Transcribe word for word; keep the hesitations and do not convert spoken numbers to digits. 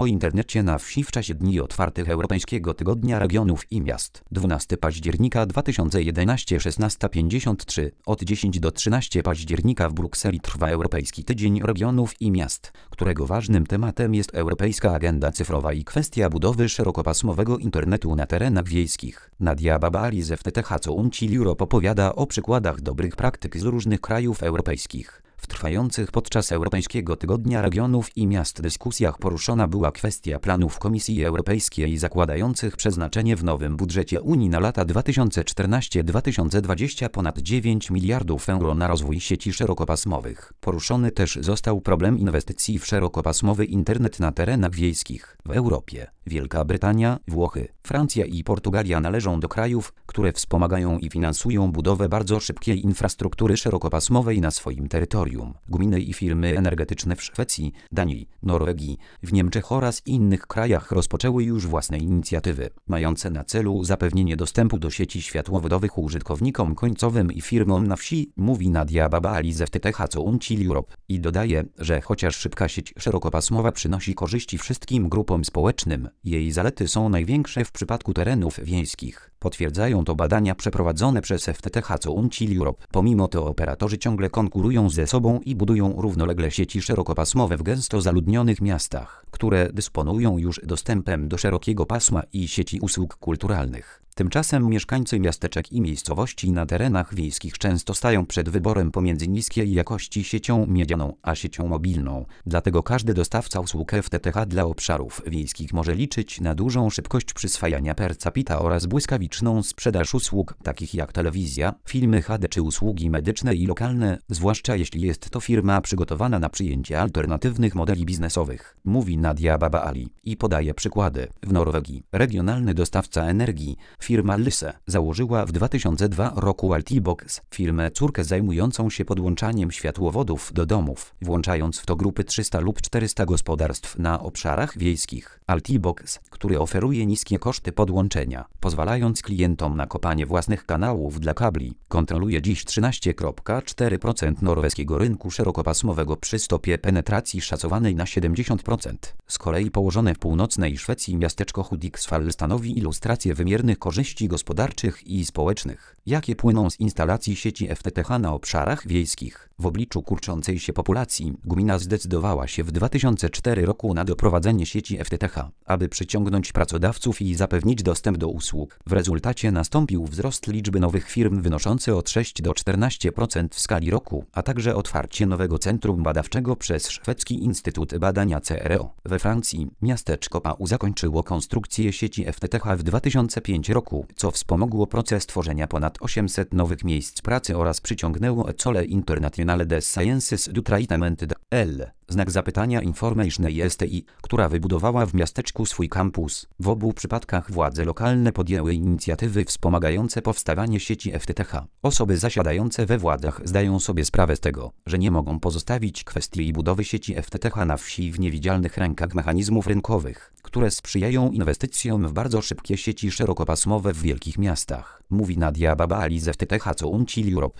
O internecie na wsi w czasie dni otwartych Europejskiego Tygodnia Regionów i Miast. dwunastego października dwa tysiące jedenastego, szesnasta pięćdziesiąt trzy. Od dziesiątego do trzynastego października w Brukseli trwa Europejski Tydzień Regionów i Miast, którego ważnym tematem jest Europejska Agenda Cyfrowa i kwestia budowy szerokopasmowego internetu na terenach wiejskich. Nadia Babali z F T T H Council Europe opowiada o przykładach dobrych praktyk z różnych krajów europejskich. W trwających podczas Europejskiego Tygodnia Regionów i Miast dyskusjach poruszona była kwestia planów Komisji Europejskiej zakładających przeznaczenie w nowym budżecie Unii na lata dwa tysiące czternasty do dwa tysiące dwudziestego ponad dziewięć miliardów euro na rozwój sieci szerokopasmowych. Poruszony też został problem inwestycji w szerokopasmowy internet na terenach wiejskich. W Europie Wielka Brytania, Włochy, Francja i Portugalia należą do krajów, które wspomagają i finansują budowę bardzo szybkiej infrastruktury szerokopasmowej na swoim terytorium. Gminy i firmy energetyczne w Szwecji, Danii, Norwegii, w Niemczech oraz innych krajach rozpoczęły już własne inicjatywy, mające na celu zapewnienie dostępu do sieci światłowodowych użytkownikom końcowym i firmom na wsi, mówi Nadia Babali z F T T H Council Europe. I dodaje, że chociaż szybka sieć szerokopasmowa przynosi korzyści wszystkim grupom społecznym, jej zalety są największe w przypadku terenów wiejskich. Potwierdzają to badania przeprowadzone przez F T T H Council Europe. Pomimo to operatorzy ciągle konkurują ze sobą i budują równolegle sieci szerokopasmowe w gęsto zaludnionych miastach, które dysponują już dostępem do szerokiego pasma i sieci usług kulturalnych. Tymczasem mieszkańcy miasteczek i miejscowości na terenach wiejskich często stają przed wyborem pomiędzy niskiej jakości siecią miedzianą a siecią mobilną. Dlatego każdy dostawca usług F T T H dla obszarów wiejskich może liczyć na dużą szybkość przyswajania per capita oraz błyskawiczną sprzedaż usług takich jak telewizja, filmy H D czy usługi medyczne i lokalne, zwłaszcza jeśli jest to firma przygotowana na przyjęcie alternatywnych modeli biznesowych, mówi Nadia Babali i podaje przykłady. W Norwegii regionalny dostawca energii, firma Lyse, założyła w dwa tysiące drugiym roku Altibox, firmę córkę zajmującą się podłączaniem światłowodów do domów, włączając w to grupy trzysta lub czterysta gospodarstw na obszarach wiejskich. Altibox, który oferuje niskie koszty podłączenia, pozwalając klientom na kopanie własnych kanałów dla kabli, kontroluje dziś trzynaście przecinek cztery procent norweskiego rynku szerokopasmowego przy stopie penetracji szacowanej na siedemdziesiąt procent. Z kolei położone w północnej Szwecji miasteczko Hudiksvall stanowi ilustrację wymiernych korzyści gospodarczych i społecznych, jakie płyną z instalacji sieci F T T H na obszarach wiejskich. W obliczu kurczącej się populacji gmina zdecydowała się w dwa tysiące czwartym roku na doprowadzenie sieci F T T H, aby przyciągnąć pracodawców i zapewnić dostęp do usług. W rezultacie nastąpił wzrost liczby nowych firm wynoszący od sześć do czternastu procent w skali roku, a także otwarcie nowego centrum badawczego przez Szwedzki Instytut Badania C R O. We Francji miasteczko Pau zakończyło konstrukcję sieci F T T H w dwa tysiące piątym roku, co wspomogło proces tworzenia ponad osiemset nowych miejsc pracy oraz przyciągnęło Ecole Internationale des Sciences du Traitement de L. Znak zapytania Information i S T I, która wybudowała w miasteczku swój kampus. W obu przypadkach władze lokalne podjęły inicjatywy wspomagające powstawanie sieci F T T H. Osoby zasiadające we władzach zdają sobie sprawę z tego, że nie mogą pozostawić kwestii budowy sieci F T T H na wsi w niewidzialnych rękach mechanizmów rynkowych, które sprzyjają inwestycjom w bardzo szybkie sieci szerokopasmowe w wielkich miastach, mówi Nadia Babali z F T T H Council Europe.